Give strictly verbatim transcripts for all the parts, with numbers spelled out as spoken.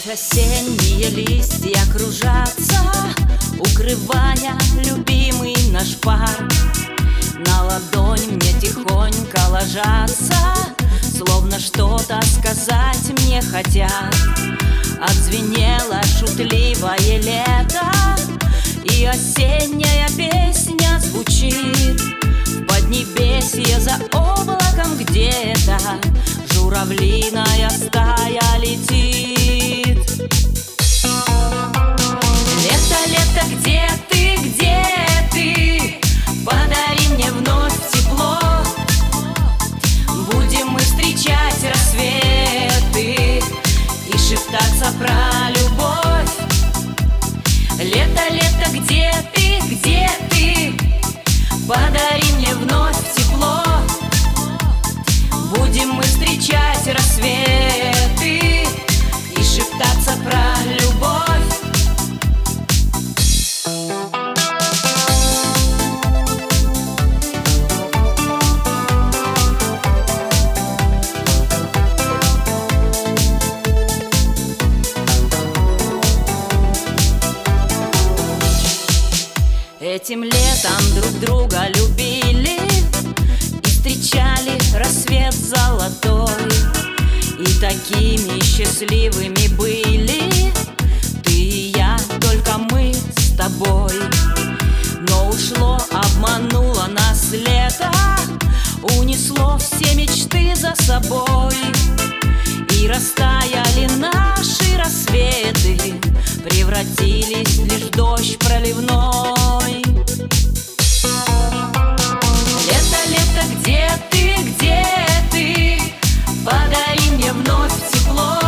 Осенние листья кружатся, укрывая любимый наш пар. На ладонь мне тихонько ложатся, словно что-то сказать мне хотят. Отзвенело шутливое лето, и осенняя песня звучит. В поднебесье за облаком где-то журавлиная стая летит. Лето, лето, где ты, где ты? Подари мне вновь тепло. Будем мы встречать рассветы и шептаться про любовь. Лето, лето, где ты, где ты? Подари мне вновь тепло. Будем мы встречать рассветы и шептаться про любовь. Этим летом друг друга любили и встречали рассвет золотой. И такими счастливыми были ты и я, только мы с тобой. Но ушло, обмануло нас лето, унесло все мечты за собой. И растаяли наши рассветы, превратились лишь в дождь проливной. Лето, лето, где ты, где ты? Подари мне вновь тепло.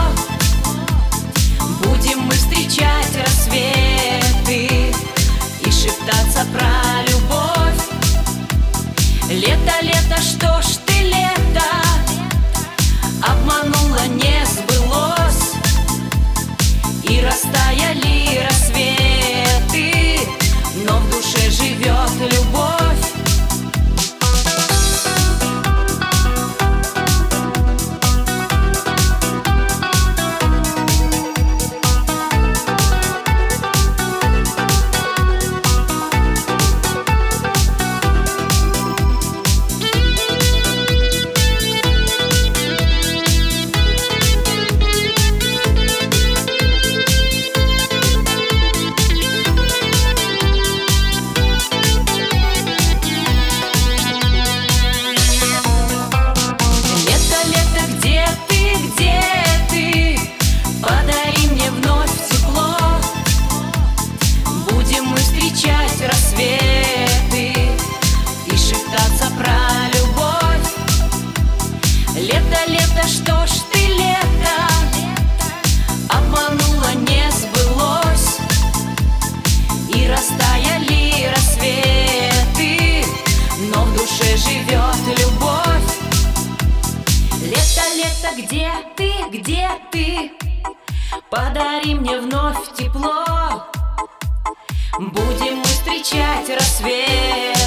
Будем мы встречать рассветы и шептаться про любовь. Лето, лето, что ж ты, лето, обманула, не сбылось. И растаяли рассветы, но в душе живет любовь. Лето, лето, что ж ты, лето, обманула, не сбылось. И растаяли рассветы, но в душе живет любовь. Лето, лето, где ты, где ты? Подари мне вновь тепло. Будем мы встречать рассвет